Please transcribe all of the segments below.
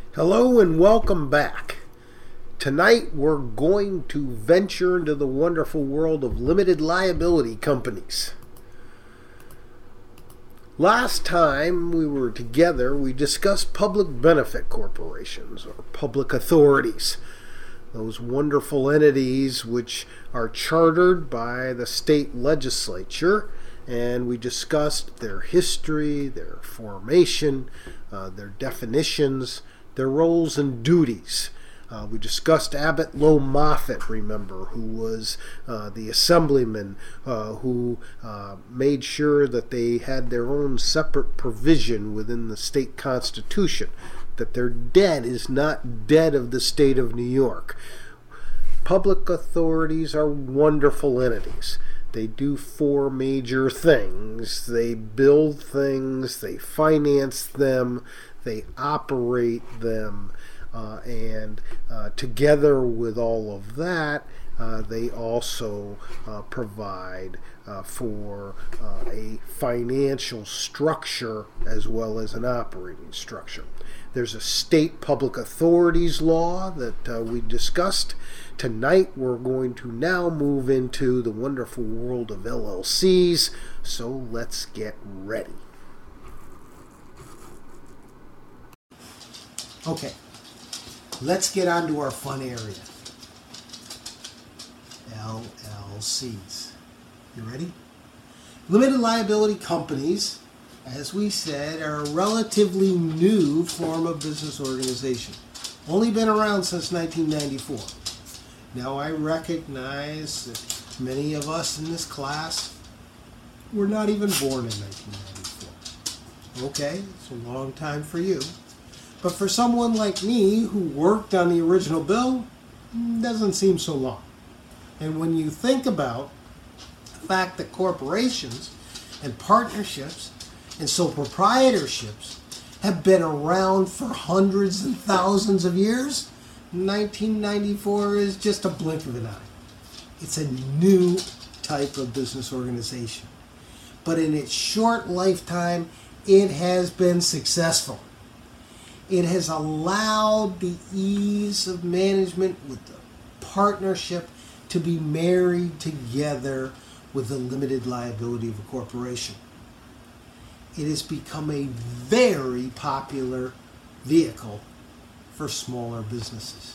Hello and welcome back. Tonight we're going to venture into the wonderful world of limited liability companies. Last time we were together, we discussed public benefit corporations or public authorities. Those wonderful entities which are chartered by the state legislature, and we discussed their history, their formation, their definitions, their roles and duties. We discussed Abbott Lowe Moffett, remember, who was the assemblyman who made sure that they had their own separate provision within the state constitution, that their debt is not debt of the state of New York. Public authorities are wonderful entities. They do four major things. They build things, they finance them, they operate them, and together with all of that, they also provide for a financial structure as well as an operating structure. There's a state public authorities law that we discussed. Tonight we're going to now move into the wonderful world of LLCs, so let's get ready. Okay, let's get on to our fun area. LLCs. You ready? Limited liability companies, as we said, are a relatively new form of business organization. Only been around since 1994. Now I recognize that many of us in this class were not even born in 1994. Okay, it's a long time for you. But for someone like me who worked on the original bill, it doesn't seem so long. And when you think about the fact that corporations and partnerships and sole proprietorships have been around for hundreds and thousands of years, 1994 is just a blink of an eye. It's a new type of business organization. But in its short lifetime, it has been successful. It has allowed the ease of management with the partnership to be married together with the limited liability of a corporation. It has become a very popular vehicle for smaller businesses.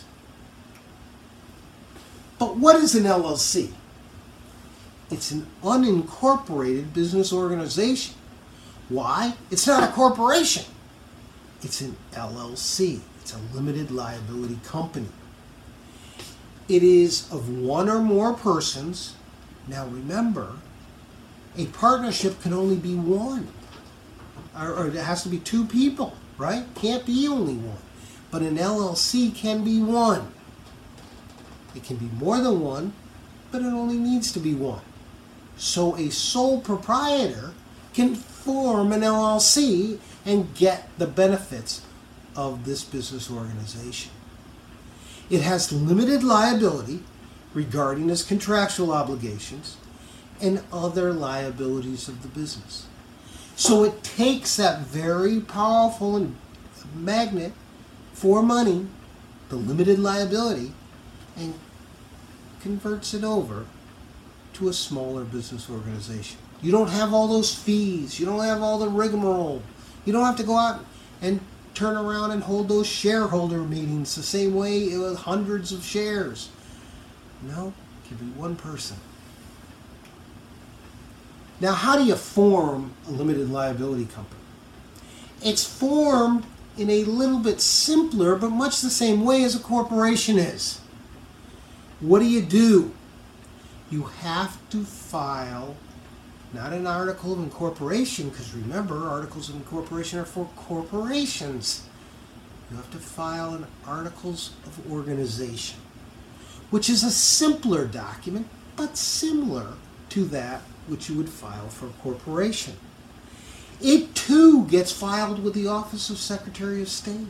But what is an LLC? It's an unincorporated business organization. Why? It's not a corporation. It's an LLC. It's a limited liability company. It is of one or more persons. Now remember, a partnership can only be one. Or it has to be two people, right? Can't be only one. But an LLC can be one. It can be more than one, but it only needs to be one. So a sole proprietor can form an LLC and get the benefits of this business organization. It has limited liability regarding its contractual obligations and other liabilities of the business. So it takes that very powerful magnet for money, the limited liability, and converts it over to a smaller business organization. You don't have all those fees. You don't have all the rigmarole. You don't have to go out and turn around and hold those shareholder meetings the same way with hundreds of shares. No, it can be one person. Now, how do you form a limited liability company? It's formed in a little bit simpler, but much the same way as a corporation is. What do? You have to file not an article of incorporation, because remember, articles of incorporation are for corporations. You have to file an articles of organization, which is a simpler document, but similar to that which you would file for a corporation. It too gets filed with the Office of Secretary of State.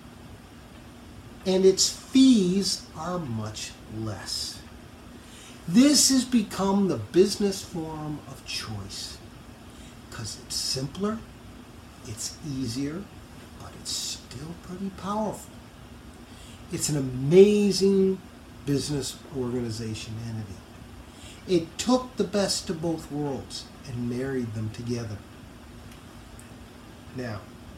And its fees are much less. This has become the business form of choice because it's simpler, it's easier, but it's still pretty powerful. It's an amazing business organization entity. It took the best of both worlds and married them together. Now,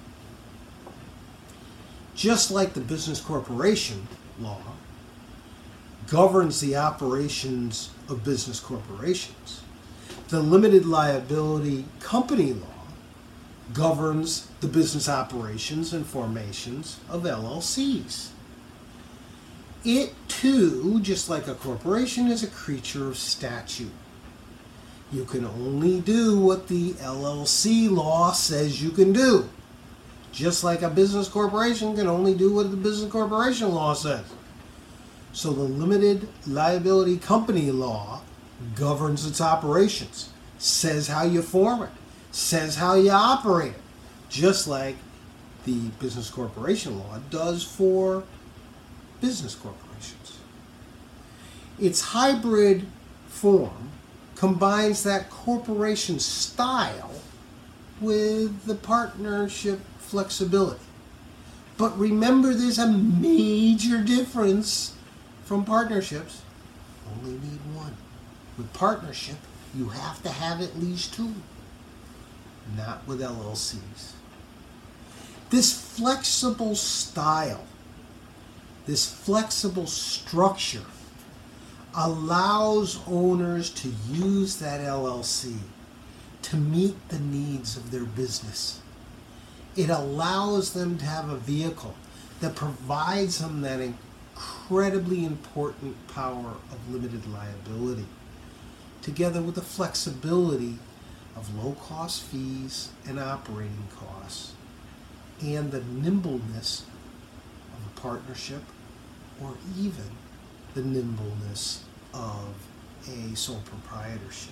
just like the business corporation law governs the operations of business corporations, the limited liability company law governs the business operations and formations of LLCs. It too, just like a corporation, is a creature of statute. You can only do what the LLC law says you can do. Just like a business corporation can only do what the business corporation law says. So the limited liability company law governs its operations, says how you form it, says how you operate it, just like the business corporation law does for business corporations. Its hybrid form combines that corporation style with the partnership flexibility. But remember, there's a major difference from partnerships. Only need one. With partnership, you have to have at least two. Not with LLCs. This flexible style, this flexible structure allows owners to use that LLC to meet the needs of their business. It allows them to have a vehicle that provides them that incredibly important power of limited liability, together with the flexibility of low-cost fees and operating costs, and the nimbleness of a partnership, or even the nimbleness of a sole proprietorship.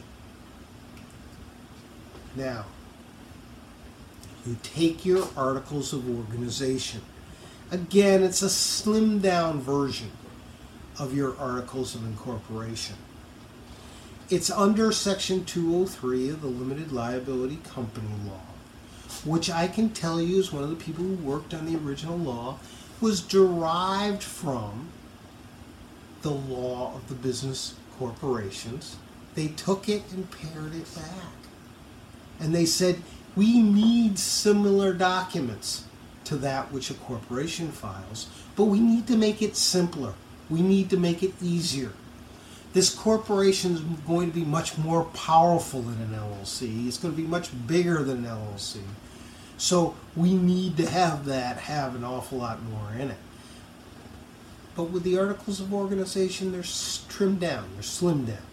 Now, you take your articles of organization. Again, it's a slimmed down version of your articles of incorporation. It's under Section 203 of the Limited Liability Company Law, which I can tell you, as one of the people who worked on the original law, was derived from the law of the business corporations. They took it and pared it back. And they said, we need similar documents to that which a corporation files, but we need to make it simpler. We need to make it easier. This corporation is going to be much more powerful than an LLC. It's going to be much bigger than an LLC. So we need to have an awful lot more in it. But with the articles of organization, they're trimmed down, they're slimmed down.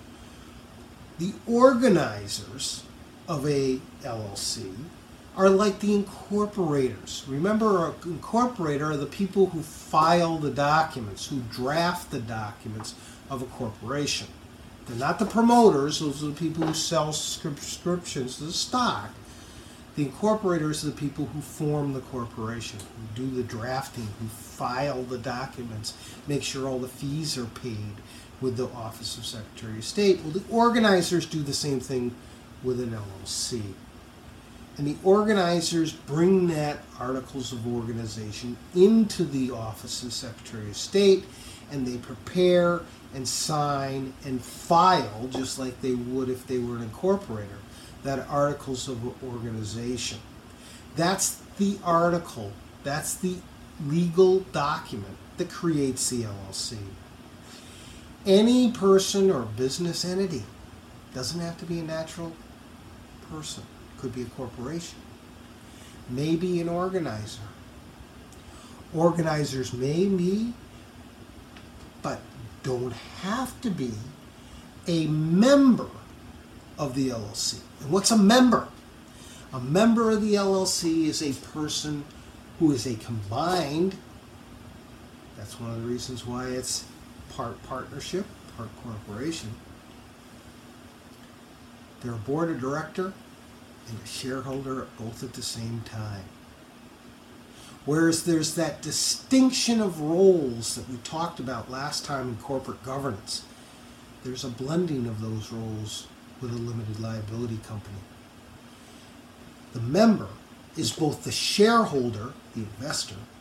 The organizers of a LLC are like the incorporators. Remember, an incorporator are the people who file the documents, who draft the documents of a corporation. They're not the promoters, those are the people who sell subscriptions to the stock. The incorporators are the people who form the corporation, who do the drafting, who file the documents, make sure all the fees are paid with the Office of Secretary of State. Well, the organizers do the same thing with an LLC. And the organizers bring that articles of organization into the Office of Secretary of State, and they prepare and sign and file, just like they would if they were an incorporator, that articles of organization. That's the article, that's the legal document that creates the LLC. Any person or business entity, doesn't have to be a natural person, could be a corporation, maybe an organizer. Organizers may be, but don't have to be, a member of the LLC. And what's a member? A member of the LLC is a person who is a combined, that's one of the reasons why it's part partnership, part corporation. They're a board of director and a shareholder both at the same time. Whereas there's that distinction of roles that we talked about last time in corporate governance. There's a blending of those roles with a limited liability company. The member is both the shareholder, the investor,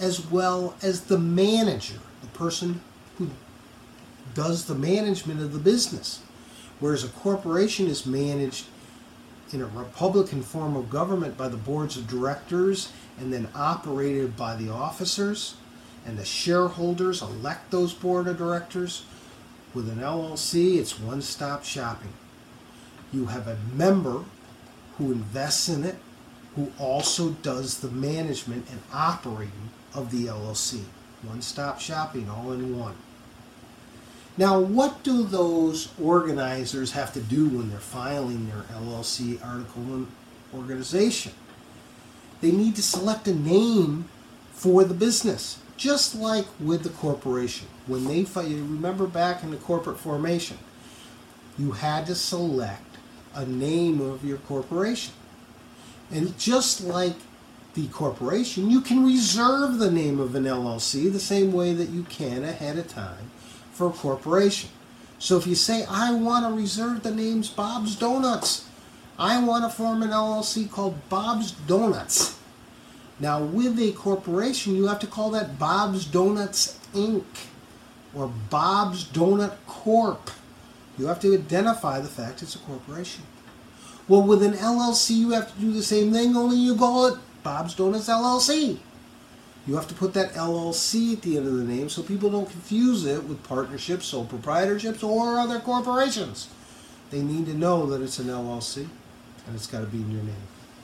as well as the manager, the person who does the management of the business. Whereas a corporation is managed in a Republican form of government by the boards of directors and then operated by the officers, and the shareholders elect those board of directors. With an LLC, it's one-stop shopping. You have a member who invests in it, who also does the management and operating of the LLC. One-stop shopping, all in one. Now, what do those organizers have to do when they're filing their LLC article in organization? They need to select a name for the business, just like with the corporation. When they you remember back in the corporate formation, you had to select a name of your corporation. And just like the corporation, you can reserve the name of an LLC the same way that you can ahead of time for a corporation. So if you say, I want to reserve the names Bob's Donuts, I want to form an LLC called Bob's Donuts. Now with a corporation, you have to call that Bob's Donuts Inc. or Bob's Donut Corp. You have to identify the fact it's a corporation. Well, with an LLC, you have to do the same thing, only you call it Bob's Donuts LLC. You have to put that LLC at the end of the name so people don't confuse it with partnerships, sole proprietorships, or other corporations. They need to know that it's an LLC, and it's got to be in your name.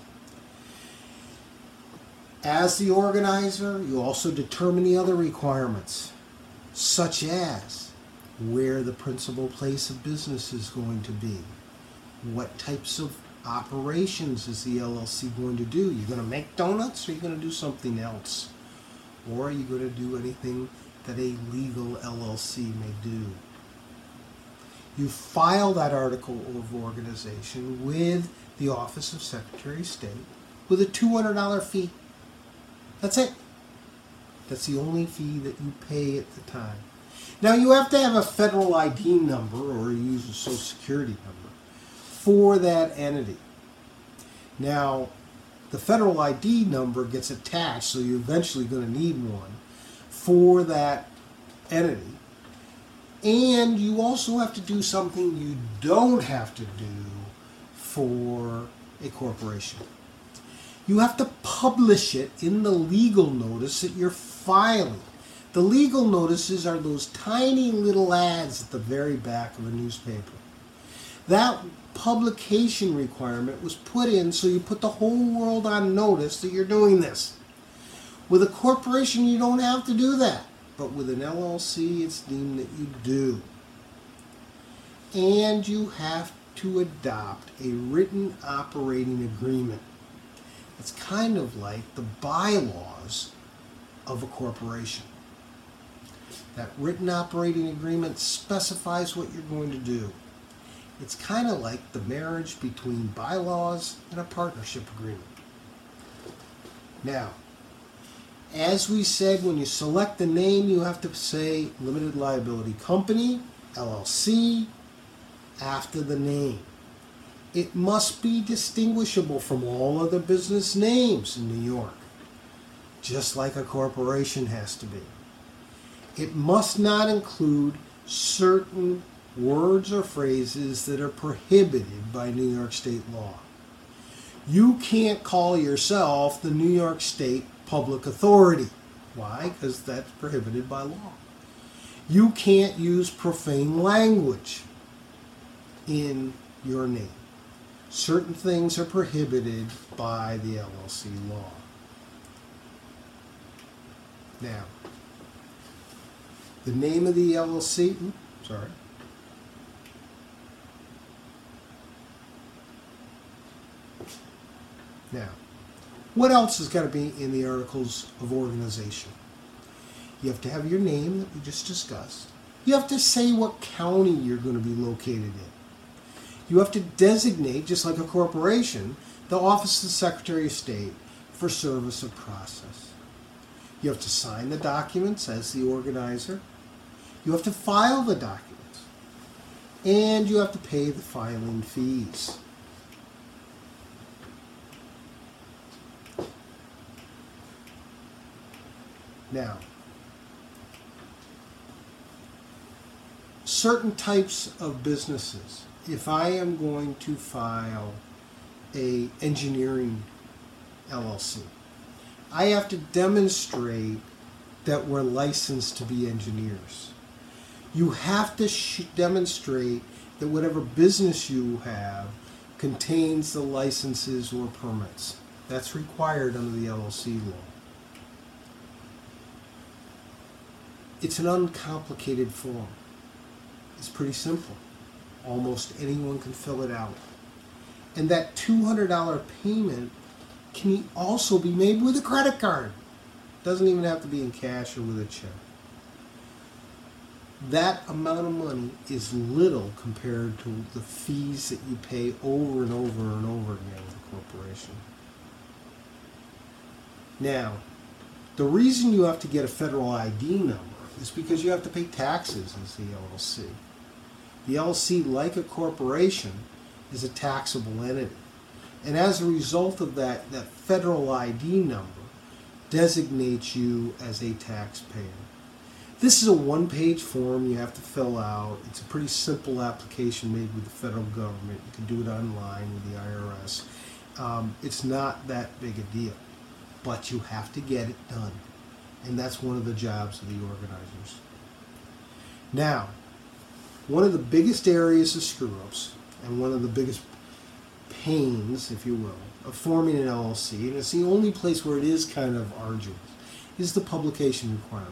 As the organizer, you also determine the other requirements, such as where the principal place of business is going to be. What types of operations is the LLC going to do? You're going to make donuts, or are you going to do something else? Or are you going to do anything that a legal LLC may do? You file that article of organization with the Office of Secretary of State with a $200 fee. That's it. That's the only fee that you pay at the time. Now you have to have a federal ID number or use a Social Security number for that entity. Now, the federal ID number gets attached, so you're eventually going to need one for that entity. And you also have to do something you don't have to do for a corporation. You have to publish it in the legal notice that you're filing. The legal notices are those tiny little ads at the very back of a newspaper. That publication requirement was put in so you put the whole world on notice that you're doing this. With a corporation, you don't have to do that. But with an LLC, it's deemed that you do. And you have to adopt a written operating agreement. It's kind of like the bylaws of a corporation. That written operating agreement specifies what you're going to do. It's kind of like the marriage between bylaws and a partnership agreement. Now, as we said, when you select the name, you have to say Limited Liability Company, LLC, after the name. It must be distinguishable from all other business names in New York, just like a corporation has to be. It must not include certain words or phrases that are prohibited by New York State law. You can't call yourself the New York State Public Authority. Why? Because that's prohibited by law. You can't use profane language in your name. Certain things are prohibited by the LLC law. Now, the name of the LLC, Now, what else has got to be in the Articles of Organization? You have to have your name that we just discussed. You have to say what county you're going to be located in. You have to designate, just like a corporation, the Office of the Secretary of State for service of process. You have to sign the documents as the organizer. You have to file the documents. And you have to pay the filing fees. Now, certain types of businesses, if I am going to file a engineering LLC, I have to demonstrate that we're licensed to be engineers. You have to demonstrate that whatever business you have contains the licenses or permits. That's required under the LLC law. It's an uncomplicated form. It's pretty simple. Almost anyone can fill it out. And that $200 payment can also be made with a credit card. Doesn't even have to be in cash or with a check. That amount of money is little compared to the fees that you pay over and over and over again with a corporation. Now, the reason you have to get a federal ID number is because you have to pay taxes as the LLC. The LLC, like a corporation, is a taxable entity. And as a result of that, that federal ID number designates you as a taxpayer. This is a one-page form you have to fill out. It's a pretty simple application made with the federal government. You can do it online with the IRS. It's not that big a deal, but you have to get it done. And that's one of the jobs of the organizers. Now, one of the biggest areas of screw-ups, and one of the biggest pains, if you will, of forming an LLC, and it's the only place where it is kind of arduous, is the publication requirement.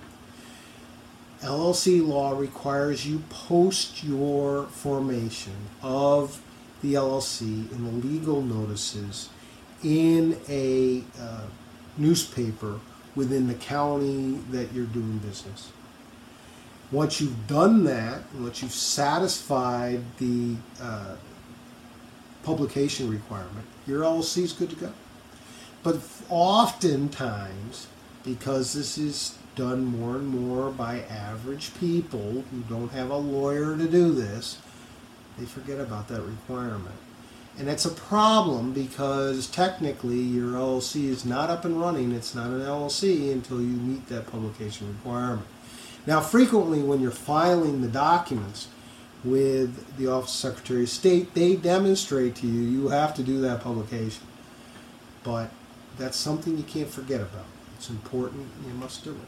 LLC law requires you post your formation of the LLC in the legal notices in a newspaper within the county that you're doing business. Once you've done that, once you've satisfied the publication requirement, your LLC is good to go. But oftentimes, because this is done more and more by average people who don't have a lawyer to do this, they forget about that requirement. And it's a problem because technically your LLC is not up and running. It's not an LLC until you meet that publication requirement. Now, frequently when you're filing the documents with the Office of Secretary of State, they demonstrate to you you have to do that publication. But that's something you can't forget about. It's important, you must do it.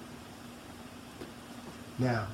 Now,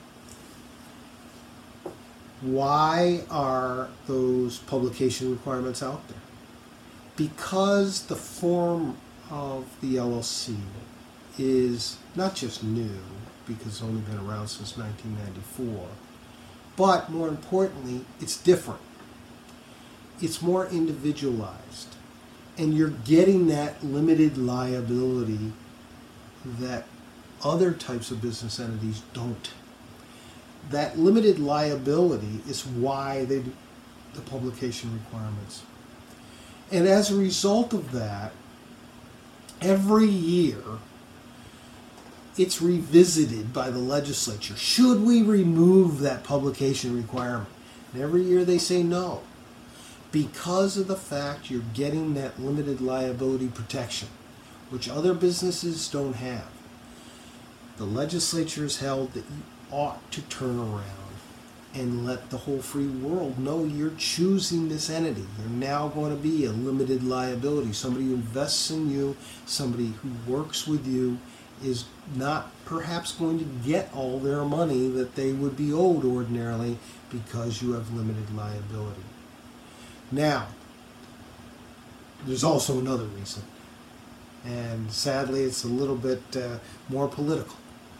why are those publication requirements out there? Because the form of the LLC is not just new, because it's only been around since 1994, but more importantly, it's different. It's more individualized, and you're getting that limited liability that other types of business entities don't. That limited liability is why they do the publication requirements. And as a result of that, every year it's revisited by the legislature. Should we remove that publication requirement? And every year they say no, because of the fact you're getting that limited liability protection, which other businesses don't have. The legislature has held that you ought to turn around and let the whole free world know you're choosing this entity. You're now going to be a limited liability. Somebody who invests in you, somebody who works with you, is not perhaps going to get all their money that they would be owed ordinarily because you have limited liability. Now, there's also another reason, and sadly it's a little bit more political.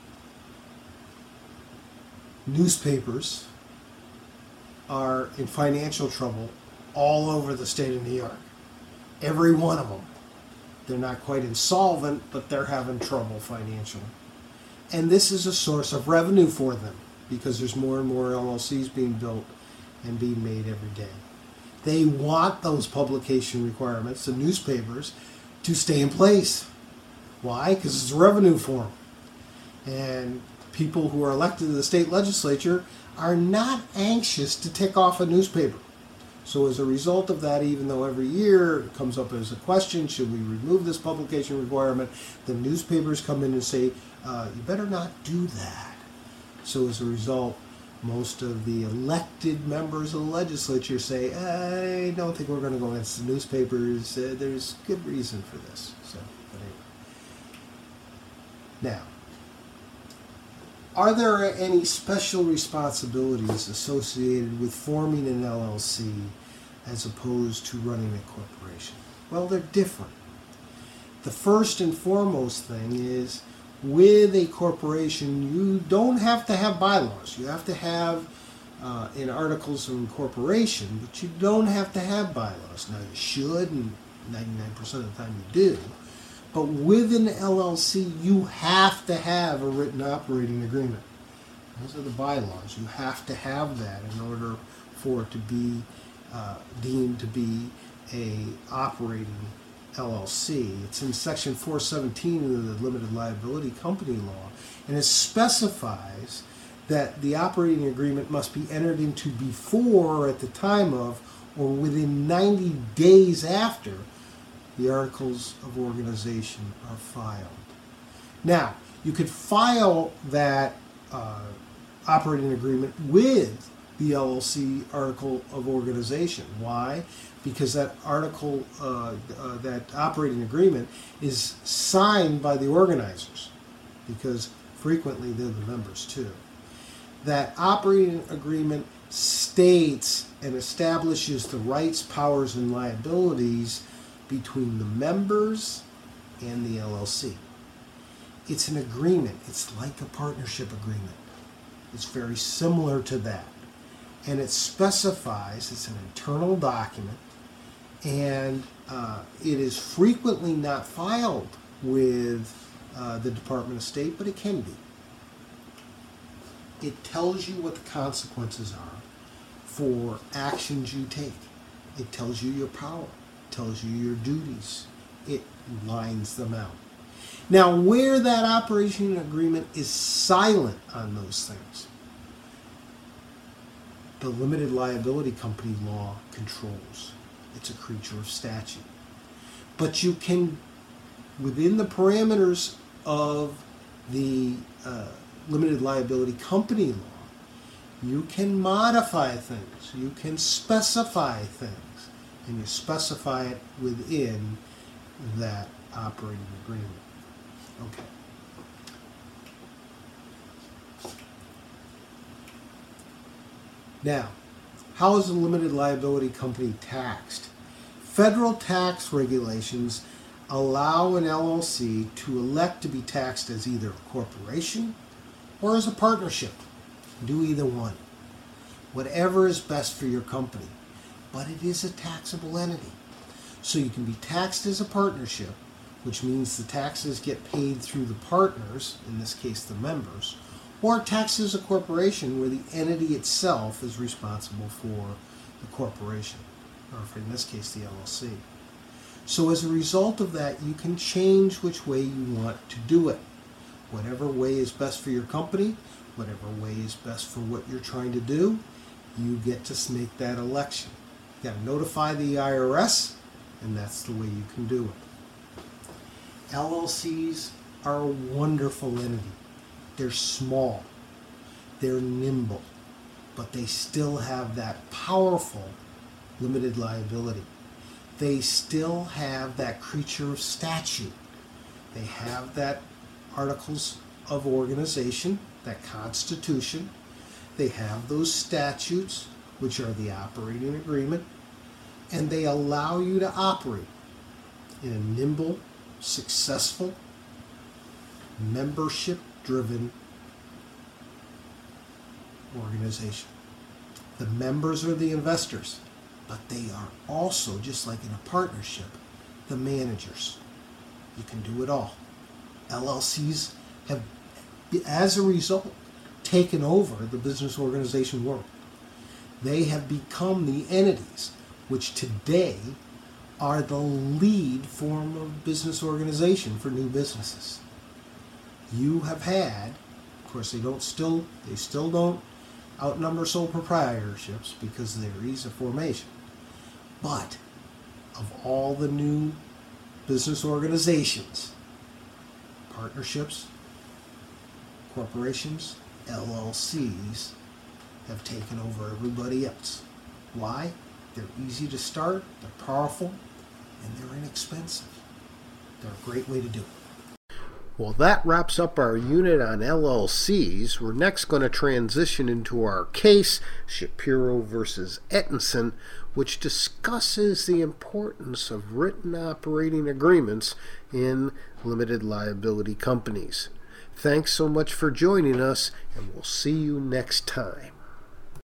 Newspapers are in financial trouble all over the state of New York. Every one of them. They're not quite insolvent, but they're having trouble financially. And this is a source of revenue for them because there's more and more LLCs being built and being made every day. They want those publication requirements, the newspapers, to stay in place. Why? Because it's a revenue for them. And people who are elected to the state legislature are not anxious to take off a newspaper. So as a result of that, even though every year it comes up as a question, should we remove this publication requirement, the newspapers come in and say, you better not do that. So as a result, most of the elected members of the legislature say, I don't think we're going to go against the newspapers. There's good reason for this. So, but anyway. Now, are there any special responsibilities associated with forming an LLC as opposed to running a corporation? Well, they're different. The first and foremost thing is, with a corporation, you don't have to have bylaws. You have to have in articles of incorporation, but you don't have to have bylaws. Now, you should, and 99% of the time you do. But with an LLC, you have to have a written operating agreement. Those are the bylaws. You have to have that in order for it to be deemed to be a operating LLC. It's in Section 417 of the Limited Liability Company Law, and it specifies that the operating agreement must be entered into before, at the time of, or within 90 days after the articles of organization are filed. Now, you could file that operating agreement with the LLC article of organization. Why? Because that article, that operating agreement is signed by the organizers, because frequently they're the members too. That operating agreement states and establishes the rights, powers, and liabilities between the members and the LLC. It's an agreement. It's like a partnership agreement. It's very similar to that. And it specifies, it's an internal document, and it is frequently not filed with the Department of State, but it can be. It tells you what the consequences are for actions you take. It tells you your power. Tells you your duties. It lines them out. Now, where that operating agreement is silent on those things, the limited liability company law controls. It's a creature of statute. But you can, within the parameters of the limited liability company law, you can modify things. You can specify things. And you specify it within that operating agreement. Okay. Now, how is a limited liability company taxed? Federal tax regulations allow an LLC to elect to be taxed as either a corporation or as a partnership. Do either one. Whatever is best for your company. But it is a taxable entity. So you can be taxed as a partnership, which means the taxes get paid through the partners, in this case the members, or taxed as a corporation where the entity itself is responsible for the corporation, or for, in this case, the LLC. So as a result of that, you can change which way you want to do it. Whatever way is best for your company, whatever way is best for what you're trying to do, you get to make that election. You got to notify the IRS, and that's the way you can do it. LLCs are a wonderful entity. They're small, they're nimble, but they still have that powerful limited liability. They still have that creature of statute. They have that articles of organization, that constitution. They have those statutes, which are the operating agreement, and they allow you to operate in a nimble, successful, membership-driven organization. The members are the investors, but they are also, just like in a partnership, the managers. You can do it all. LLCs have, as a result, taken over the business organization world. They have become the entities which today are the lead form of business organization for new businesses. You have had, of course they still don't outnumber sole proprietorships because they're ease of formation, But of all the new business organizations, partnerships, corporations, LLCs have taken over everybody else. Why? They're easy to start, they're powerful, and they're inexpensive. They're a great way to do it. Well, that wraps up our unit on LLCs. We're next going to transition into our case, Shapiro versus Ettinson, which discusses the importance of written operating agreements in limited liability companies. Thanks so much for joining us, and we'll see you next time.